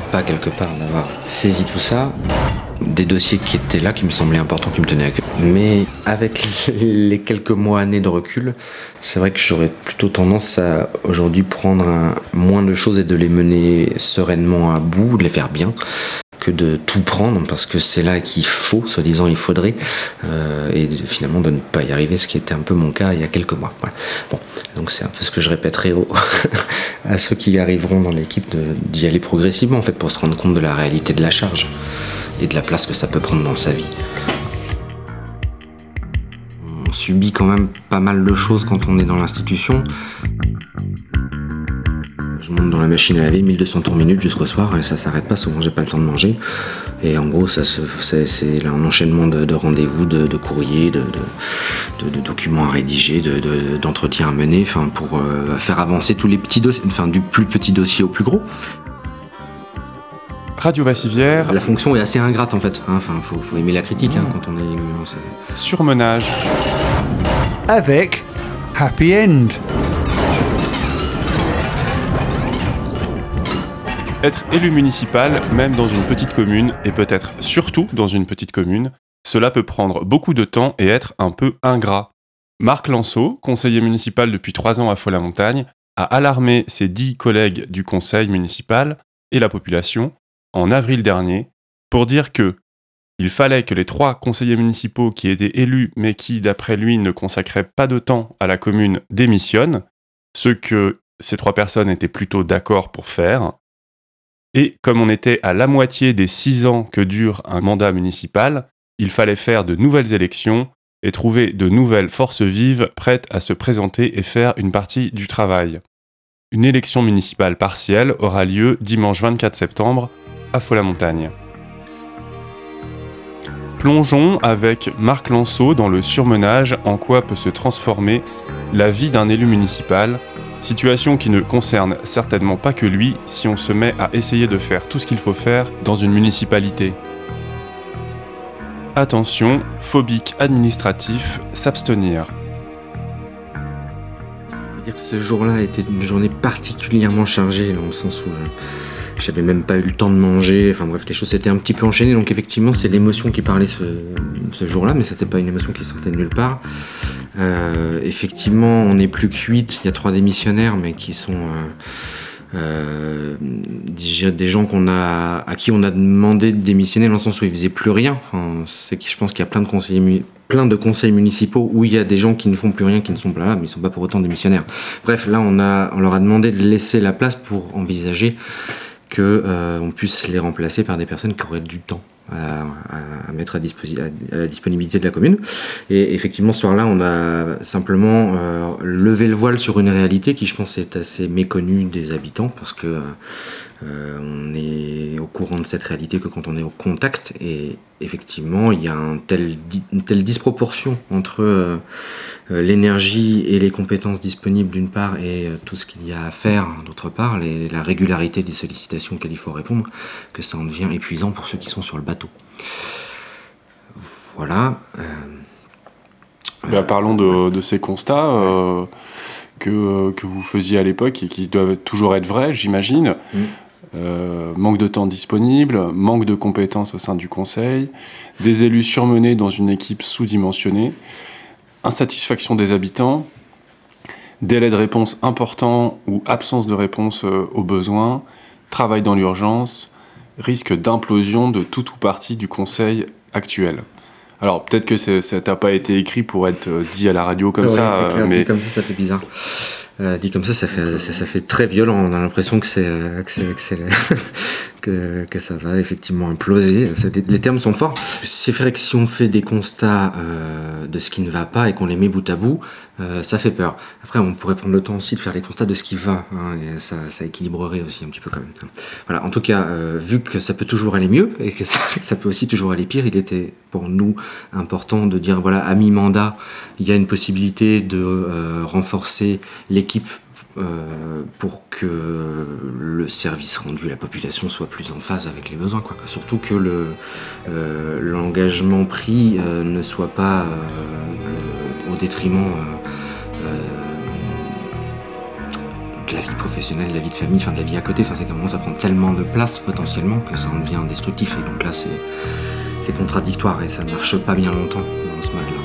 pas quelque part d'avoir saisi tout ça. Des dossiers qui étaient là, qui me semblaient importants, qui me tenaient à cœur. Mais avec les quelques mois, années de recul, c'est vrai que j'aurais plutôt tendance à aujourd'hui prendre moins de choses et de les mener sereinement à bout, de les faire bien, que de tout prendre, parce que c'est là qu'il faut, soi-disant il faudrait, et finalement de ne pas y arriver, ce qui était un peu mon cas il y a quelques mois. Voilà. Bon, donc c'est un peu ce que je répéterai à ceux qui arriveront dans l'équipe d'y aller progressivement, en fait, pour se rendre compte de la réalité de la charge et de la place que ça peut prendre dans sa vie. On subit quand même pas mal de choses quand on est dans l'institution. Je monte dans la machine à laver 1200 tours minute jusqu'au soir et ça s'arrête pas, souvent j'ai pas le temps de manger. Et en gros c'est un enchaînement de rendez-vous, de courriers, de documents à rédiger, d'entretiens à mener, pour faire avancer tous les petits dossiers, du plus petit dossier au plus gros. Radio Vassivière. La fonction est assez ingrate en fait, faut aimer la critique quand on est élu. Surmenage. Avec Happy End. Être élu municipal, même dans une petite commune, et peut-être surtout dans une petite commune, cela peut prendre beaucoup de temps et être un peu ingrat. Marc Lanceau, conseiller municipal depuis 3 ans à Faux-la-Montagne, a alarmé ses 10 collègues du conseil municipal et la population en avril dernier pour dire que il fallait que les 3 conseillers municipaux qui étaient élus mais qui, d'après lui, ne consacraient pas de temps à la commune démissionnent, ce que ces 3 personnes étaient plutôt d'accord pour faire. Et comme on était à la moitié des 6 ans que dure un mandat municipal, il fallait faire de nouvelles élections et trouver de nouvelles forces vives prêtes à se présenter et faire une partie du travail. Une élection municipale partielle aura lieu dimanche 24 septembre à Faux-la-Montagne. Plongeons avec Marc Lanceau dans le surmenage en quoi peut se transformer la vie d'un élu municipal, situation qui ne concerne certainement pas que lui si on se met à essayer de faire tout ce qu'il faut faire dans une municipalité. Attention, phobique administratif, s'abstenir. Il faut dire que ce jour-là était une journée particulièrement chargée, dans le sens où j'avais même pas eu le temps de manger, les choses s'étaient un petit peu enchaînées, donc effectivement c'est l'émotion qui parlait ce jour-là, mais c'était pas une émotion qui sortait de nulle part. Effectivement, on n'est plus que 8, il y a 3 démissionnaires, mais qui sont des gens à qui on a demandé de démissionner dans le sens où ils faisaient plus rien. Je pense qu'il y a plein de conseils municipaux où il y a des gens qui ne font plus rien, qui ne sont pas là, mais ils ne sont pas pour autant démissionnaires. Bref, là on leur a demandé de laisser la place pour envisager qu'on puisse les remplacer par des personnes qui auraient du temps à mettre à la disponibilité de la commune. Et effectivement, ce soir-là, on a simplement levé le voile sur une réalité qui, je pense, est assez méconnue des habitants, parce que on est au courant de cette réalité que quand on est au contact. Et effectivement, il y a une telle disproportion entre l'énergie et les compétences disponibles d'une part et tout ce qu'il y a à faire d'autre part, la régularité des sollicitations auxquelles il faut répondre, que ça en devient épuisant pour ceux qui sont sur le bateau. Voilà. Parlons de ces constats que vous faisiez à l'époque et qui doivent toujours être vrais, j'imagine. Manque de temps disponible, manque de compétences au sein du conseil, des élus surmenés dans une équipe sous-dimensionnée, insatisfaction des habitants, délai de réponse important ou absence de réponse aux besoins, travail dans l'urgence, risque d'implosion de tout ou partie du conseil actuel. Alors peut-être que ça n'a pas été écrit pour être dit à la radio comme ça, c'est clair, mais dit comme ça fait bizarre. Dit comme ça fait très violent. On a l'impression que que ça va effectivement imploser. Les termes sont forts. C'est vrai que si on fait des constats de ce qui ne va pas et qu'on les met bout à bout, ça fait peur. Après, on pourrait prendre le temps aussi de faire les constats de ce qui va, et ça équilibrerait aussi un petit peu quand même. Voilà. En tout cas, vu que ça peut toujours aller mieux et que ça peut aussi toujours aller pire, il était pour nous important de dire voilà, à mi-mandat, il y a une possibilité de renforcer l'équipe pour que le service rendu à la population soit plus en phase avec les besoins, quoi. Surtout que l'engagement pris ne soit pas au détriment avec la vie professionnelle, la vie de famille, enfin de la vie à côté, c'est qu'à un moment ça prend tellement de place potentiellement que ça en devient destructif. Et donc là c'est contradictoire et ça ne marche pas bien longtemps dans ce mode-là.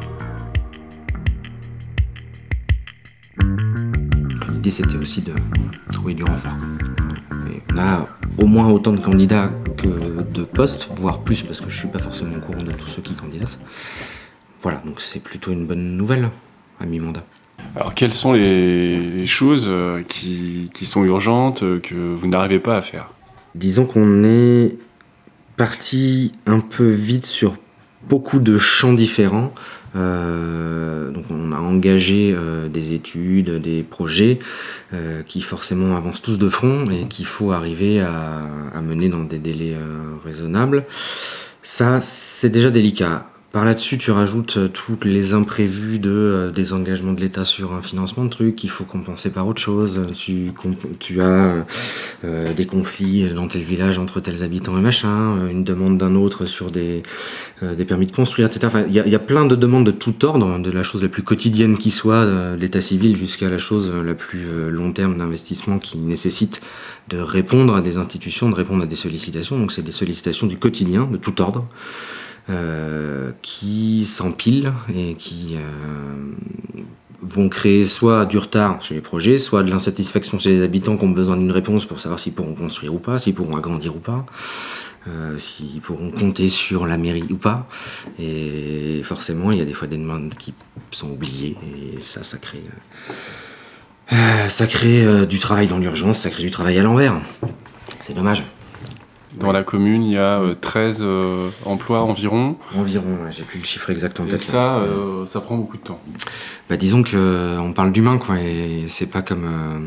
L'idée c'était aussi de trouver du renfort. Et on a au moins autant de candidats que de postes, voire plus parce que je suis pas forcément au courant de tous ceux qui candidatent. Voilà, donc c'est plutôt une bonne nouvelle à mi-mandat. Alors, quelles sont les choses qui sont urgentes, que vous n'arrivez pas à faire ? Disons qu'on est parti un peu vite sur beaucoup de champs différents. Donc on a engagé des études, des projets qui forcément avancent tous de front et qu'il faut arriver à mener dans des délais raisonnables. Ça, c'est déjà délicat. Par là-dessus, tu rajoutes tous les imprévus des engagements de l'État sur un financement de trucs qu'il faut compenser par autre chose. Tu as des conflits dans tel village entre tels habitants et machin, une demande d'un autre sur des permis de construire, etc. Enfin, il y a plein de demandes de tout ordre, de la chose la plus quotidienne qui soit, de l'état civil, jusqu'à la chose la plus long terme d'investissement qui nécessite de répondre à des institutions, de répondre à des sollicitations. Donc c'est des sollicitations du quotidien, de tout ordre. Qui s'empilent et qui vont créer soit du retard chez les projets, soit de l'insatisfaction chez les habitants qui ont besoin d'une réponse pour savoir s'ils pourront construire ou pas, s'ils pourront agrandir ou pas, s'ils pourront compter sur la mairie ou pas. Et forcément, il y a des fois des demandes qui sont oubliées et ça crée du travail dans l'urgence, ça crée du travail à l'envers. C'est dommage. Dans la commune, il y a 13 emplois environ. Environ, j'ai plus le chiffre exact en tête. Et ça prend beaucoup de temps. Disons qu'on parle d'humain, quoi, et c'est pas comme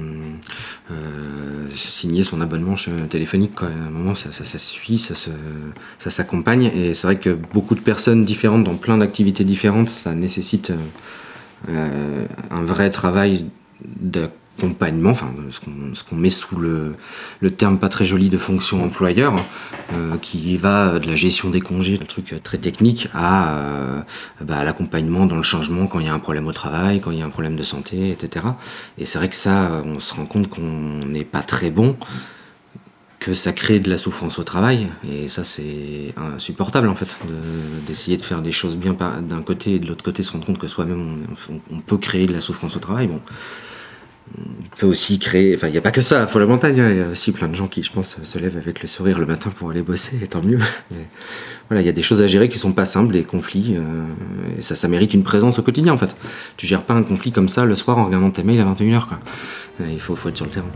signer son abonnement téléphonique, quoi. À un moment, ça se suit, ça s'accompagne, et c'est vrai que beaucoup de personnes différentes dans plein d'activités différentes, ça nécessite un vrai travail d'accompagnement, enfin ce qu'on met sous le terme pas très joli de fonction employeur, qui va de la gestion des congés, un truc très technique, à l'accompagnement dans le changement quand il y a un problème au travail, quand il y a un problème de santé, etc. Et c'est vrai que ça, on se rend compte qu'on n'est pas très bon, que ça crée de la souffrance au travail, et ça c'est insupportable en fait, d'essayer de faire des choses bien d'un côté et de l'autre côté se rendre compte que soi-même on peut créer de la souffrance au travail. Bon, on peut aussi créer, enfin il n'y a pas que ça, faut la montagne, il y a aussi plein de gens qui je pense se lèvent avec le sourire le matin pour aller bosser, et tant mieux. Mais, voilà, il y a des choses à gérer qui sont pas simples, des conflits, et ça mérite une présence au quotidien en fait. Tu gères pas un conflit comme ça le soir en regardant tes mails à 21h quoi. Il faut être sur le terrain.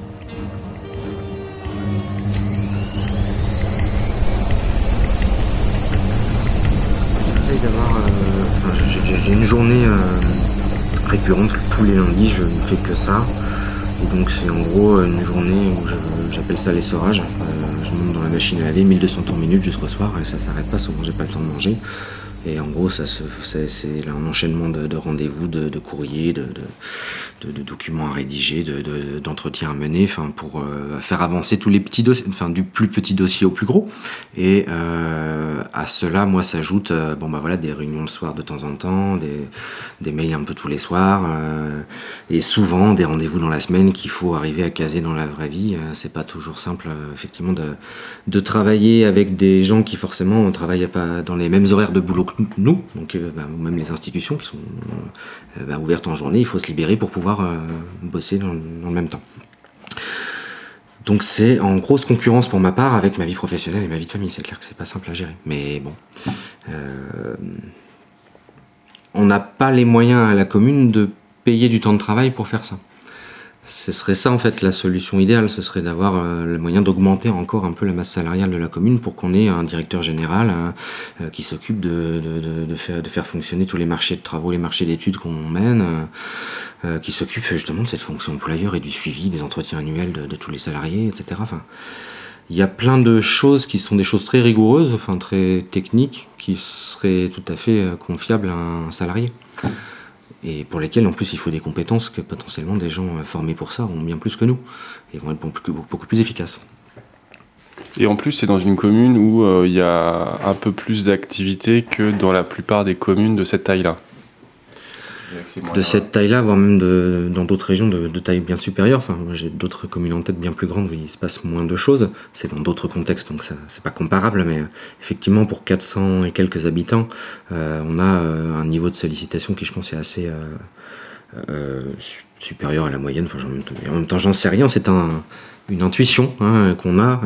J'essaye d'avoir, j'ai une journée récurrente, tous les lundis je ne fais que ça, et donc c'est en gros une journée où j'appelle ça l'essorage. Je monte dans la machine à laver 1200 tours minutes jusqu'au soir et ça s'arrête pas, souvent j'ai pas le temps de manger, et en gros c'est un enchaînement de rendez-vous, de courriers, de documents à rédiger, d'entretiens à mener, enfin pour faire avancer tous les petits dossiers, enfin du plus petit dossier au plus gros. Et à cela, moi, s'ajoute des réunions le soir de temps en temps, des mails un peu tous les soirs, et souvent des rendez-vous dans la semaine qu'il faut arriver à caser dans la vraie vie. C'est pas toujours simple, effectivement, de travailler avec des gens qui forcément ne travaillent pas dans les mêmes horaires de boulot que nous, donc ou même les institutions qui sont ouvertes en journée. Il faut se libérer pour pouvoir bosser dans le même temps. Donc c'est en grosse concurrence pour ma part avec ma vie professionnelle et ma vie de famille. C'est clair que c'est pas simple à gérer. Mais bon, on n'a pas les moyens à la commune de payer du temps de travail pour faire ça. Ce serait ça en fait la solution idéale, ce serait d'avoir le moyen d'augmenter encore un peu la masse salariale de la commune pour qu'on ait un directeur général qui s'occupe de faire fonctionner tous les marchés de travaux, les marchés d'études qu'on mène, qui s'occupe justement de cette fonction employeur et du suivi des entretiens annuels de tous les salariés, etc. Enfin, il y a plein de choses qui sont des choses très rigoureuses, enfin très techniques, qui seraient tout à fait confiables à un salarié. Et pour lesquels en plus il faut des compétences que potentiellement des gens formés pour ça ont bien plus que nous et vont être beaucoup plus efficaces. Et en plus c'est dans une commune où il y a un peu plus d'activité que dans la plupart des communes de cette taille-là. de cette taille-là, voire même dans d'autres régions de taille bien supérieure. Enfin, moi, j'ai d'autres communes en tête bien plus grandes où il se passe moins de choses. C'est dans d'autres contextes, donc ça, c'est pas comparable. Mais effectivement, pour 400 et quelques habitants, on a un niveau de sollicitation qui, je pense, est assez supérieur à la moyenne. Enfin, en même temps, j'en sais rien. C'est une intuition qu'on a.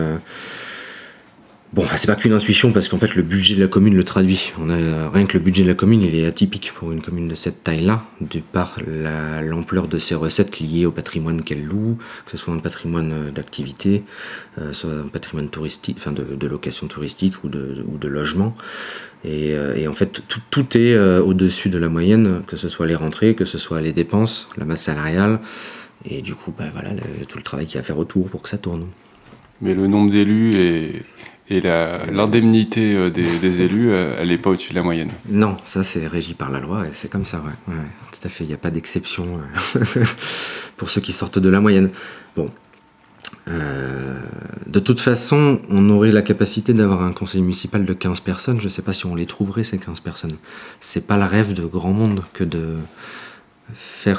Bon, enfin, c'est pas qu'une intuition parce qu'en fait le budget de la commune le traduit. Rien que le budget de la commune, il est atypique pour une commune de cette taille-là, de par l'ampleur de ses recettes liées au patrimoine qu'elle loue, que ce soit un patrimoine d'activité, soit un patrimoine touristique, enfin de location touristique ou de logement. Et en fait, tout est au-dessus de la moyenne, que ce soit les rentrées, que ce soit les dépenses, la masse salariale, et du coup, voilà, tout le travail qu'il y a à faire autour pour que ça tourne. Mais le nombre d'élus et l'indemnité des élus, elle n'est pas au-dessus de la moyenne. Non, ça c'est régi par la loi et c'est comme ça, ouais, tout à fait, il n'y a pas d'exception pour ceux qui sortent de la moyenne. Bon, de toute façon, on aurait la capacité d'avoir un conseil municipal de 15 personnes, je ne sais pas si on les trouverait ces 15 personnes. C'est pas le rêve de grand monde que de faire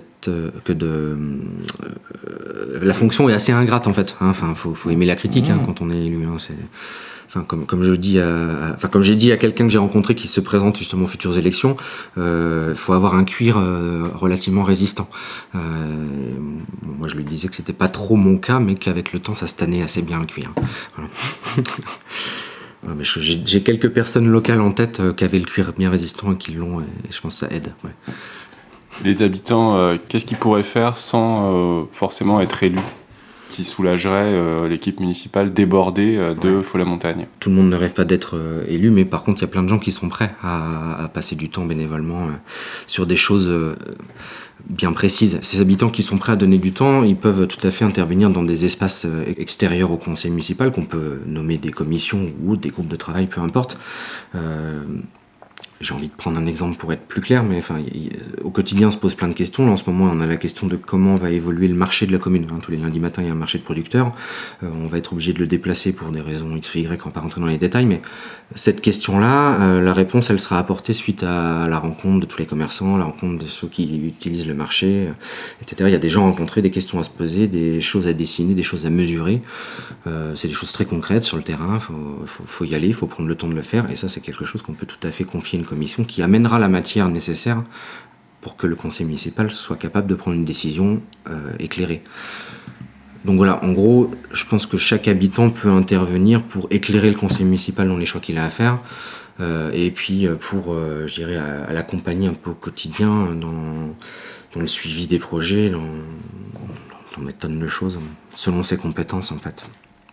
la fonction est assez ingrate en fait, hein. Enfin, faut aimer la critique quand on est élu, hein. Enfin, comme j'ai dit à quelqu'un que j'ai rencontré qui se présente justement aux futures élections, faut avoir un cuir relativement résistant. Moi je lui disais que c'était pas trop mon cas, mais qu'avec le temps ça se tannait assez bien le cuir. Voilà. Mais j'ai quelques personnes locales en tête qui avaient le cuir bien résistant et qui l'ont, et je pense que ça aide. Ouais. Les habitants, qu'est-ce qu'ils pourraient faire sans forcément être élus, qui soulagerait l'équipe municipale débordée de Faux-la-Montagne? Tout le monde ne rêve pas d'être élu, mais par contre, il y a plein de gens qui sont prêts à passer du temps bénévolement sur des choses bien précises. Ces habitants qui sont prêts à donner du temps, ils peuvent tout à fait intervenir dans des espaces extérieurs au conseil municipal, qu'on peut nommer des commissions ou des groupes de travail, peu importe. J'ai envie de prendre un exemple pour être plus clair, mais enfin, au quotidien, on se pose plein de questions. Là, en ce moment, on a la question de comment va évoluer le marché de la commune. Tous les lundis matins, il y a un marché de producteurs. On va être obligé de le déplacer pour des raisons X ou Y, on va pas rentrer dans les détails, mais cette question-là, la réponse, elle sera apportée suite à la rencontre de tous les commerçants, la rencontre de ceux qui utilisent le marché, etc. Il y a des gens à rencontrer, des questions à se poser, des choses à dessiner, des choses à mesurer. C'est des choses très concrètes sur le terrain. Faut y aller, il faut prendre le temps de le faire, et ça, c'est quelque chose qu'on peut tout à fait confier à une commission qui amènera la matière nécessaire pour que le conseil municipal soit capable de prendre une décision éclairée. Donc voilà, en gros, je pense que chaque habitant peut intervenir pour éclairer le conseil municipal dans les choix qu'il a à faire, et puis pour, je dirais, à l'accompagner un peu au quotidien dans le suivi des projets, dans des tonnes de choses, selon ses compétences en fait.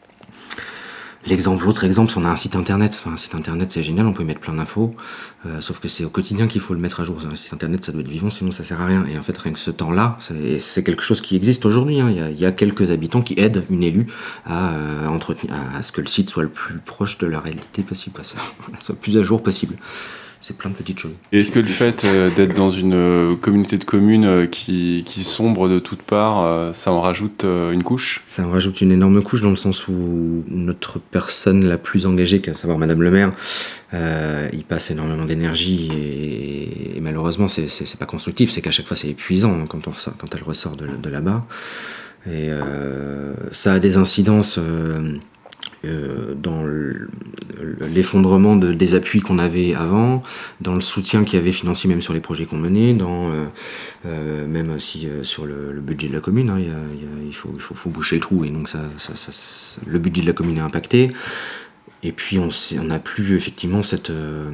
L'autre exemple, c'est on a un site internet. Enfin, un site internet, c'est génial, on peut y mettre plein d'infos. Sauf que c'est au quotidien qu'il faut le mettre à jour. Un site internet, ça doit être vivant, sinon ça sert à rien. Et en fait, rien que ce temps-là, c'est quelque chose qui existe aujourd'hui. Il y a quelques habitants qui aident une élue à ce que le site soit le plus proche de la réalité possible, soit le plus à jour possible. C'est plein de petites choses. Et est-ce que le fait d'être dans une communauté de communes qui sombre de toutes parts, ça en rajoute une couche? Ça en rajoute une énorme couche dans le sens où notre personne la plus engagée, qu'à savoir Madame le maire, y passe énormément d'énergie et malheureusement c'est pas constructif, c'est qu'à chaque fois c'est épuisant quand elle ressort de là-bas. Et ça a des incidences dans l'effondrement des appuis qu'on avait avant, dans le soutien qu'il y avait financier même sur les projets qu'on menait, même aussi sur le budget de la commune, il faut boucher le trou, et donc le budget de la commune est impacté. Et puis on n'a plus effectivement cette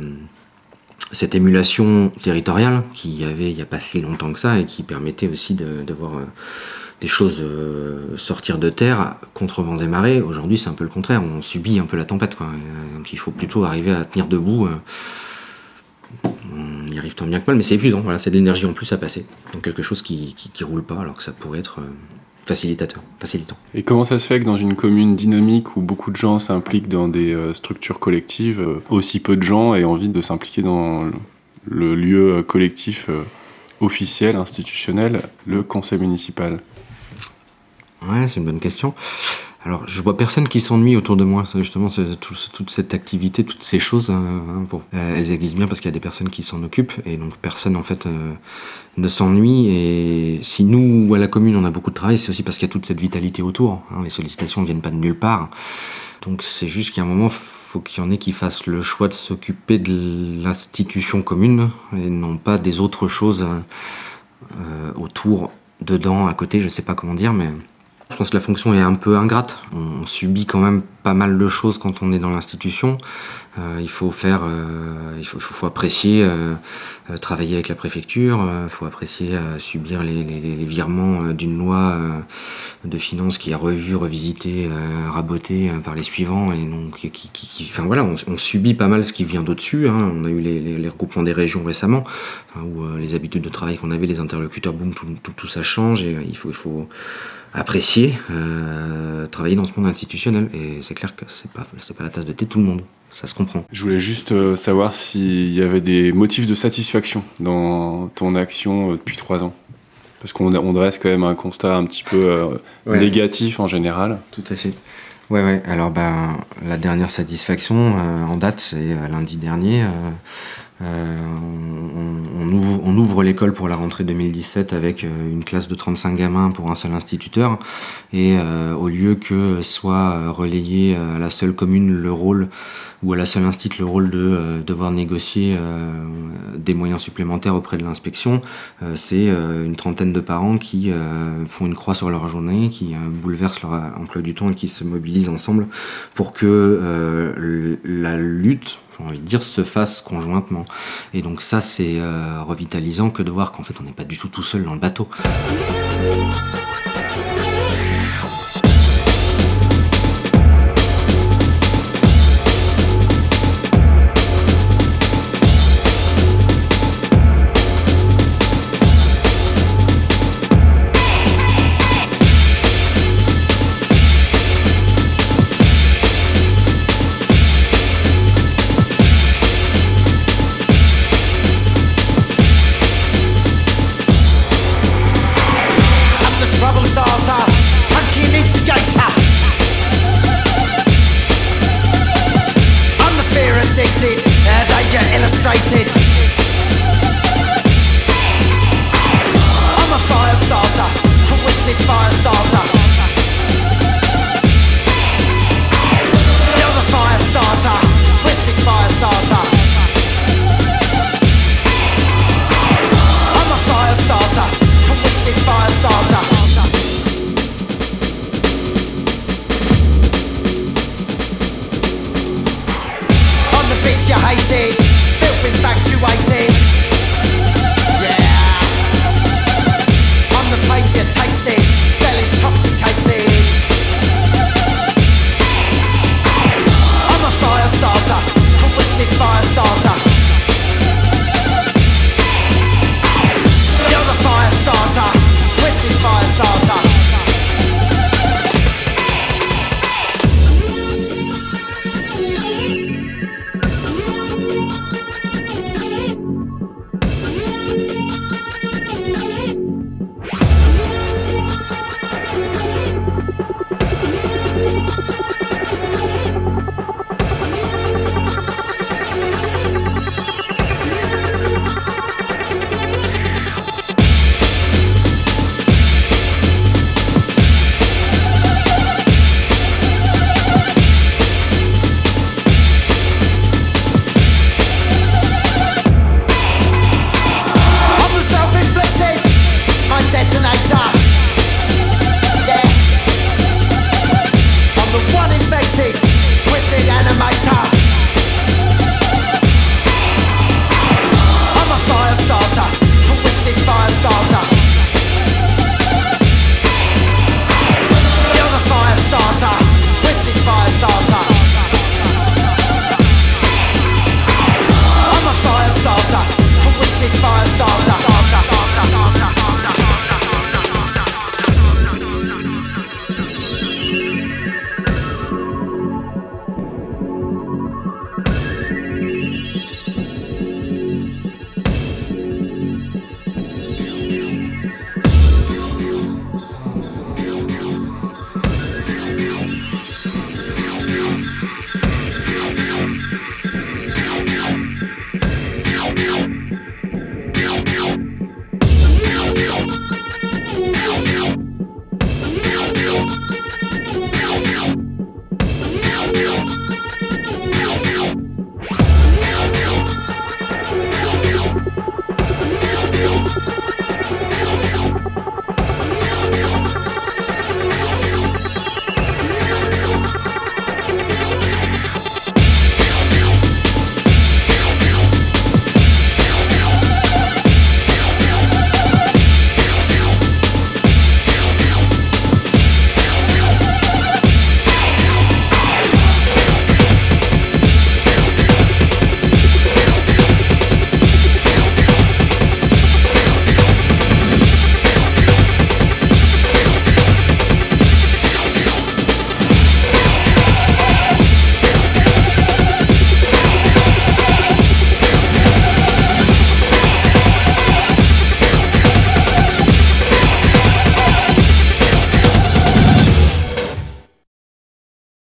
émulation territoriale qu'il y avait il n'y a pas si longtemps que ça, et qui permettait aussi de voir des choses sortir de terre contre vents et marées. Aujourd'hui, c'est un peu le contraire. On subit un peu la tempête, quoi. Donc il faut plutôt arriver à tenir debout. On y arrive tant bien que mal, mais c'est épuisant. Voilà, c'est de l'énergie en plus à passer. Donc quelque chose qui roule pas, alors que ça pourrait être facilitant. Et comment ça se fait que dans une commune dynamique où beaucoup de gens s'impliquent dans des structures collectives, aussi peu de gens aient envie de s'impliquer dans le lieu collectif officiel, institutionnel, le conseil municipal? Ouais, c'est une bonne question. Alors, je vois personne qui s'ennuie autour de moi. Justement, toute cette activité, toutes ces choses, elles existent bien parce qu'il y a des personnes qui s'en occupent. Et donc, personne, en fait, ne s'ennuie. Et si nous, à la commune, on a beaucoup de travail, c'est aussi parce qu'il y a toute cette vitalité autour. Les sollicitations ne viennent pas de nulle part. Donc, c'est juste qu'à un moment, faut qu'il y en ait qui fassent le choix de s'occuper de l'institution commune et non pas des autres choses autour, dedans, à côté, je sais pas comment dire, mais je pense que la fonction est un peu ingrate. On subit quand même pas mal de choses quand on est dans l'institution. Il faut apprécier travailler avec la préfecture, il faut apprécier subir les virements d'une loi de finances qui est revue, revisitée, rabotée par les suivants. Et donc, enfin voilà, on subit pas mal ce qui vient d'au-dessus. On a eu les regroupements des régions récemment, où les habitudes de travail qu'on avait, les interlocuteurs, boum, tout ça change. Et il faut apprécier travailler dans ce monde institutionnel. Et c'est clair que c'est pas la tasse de thé de tout le monde. Ça se comprend. Je voulais juste savoir s'il y avait des motifs de satisfaction dans ton action depuis 3 ans. Parce qu'on dresse quand même un constat un petit peu négatif en général. Tout à fait. Ouais. Alors, la dernière satisfaction en date, c'est lundi dernier. On ouvre l'école pour la rentrée 2017 avec une classe de 35 gamins pour un seul instituteur. Et au lieu que soit relayé à la seule commune le rôle, ou à la seule institut le rôle de devoir négocier des moyens supplémentaires auprès de l'inspection, c'est une trentaine de parents qui font une croix sur leur journée, qui bouleversent leur emploi du temps et qui se mobilisent ensemble pour que la lutte, j'ai envie de dire, se fasse conjointement. Et donc ça, c'est revitalisant que de voir qu'en fait on n'est pas du tout seul dans le bateau.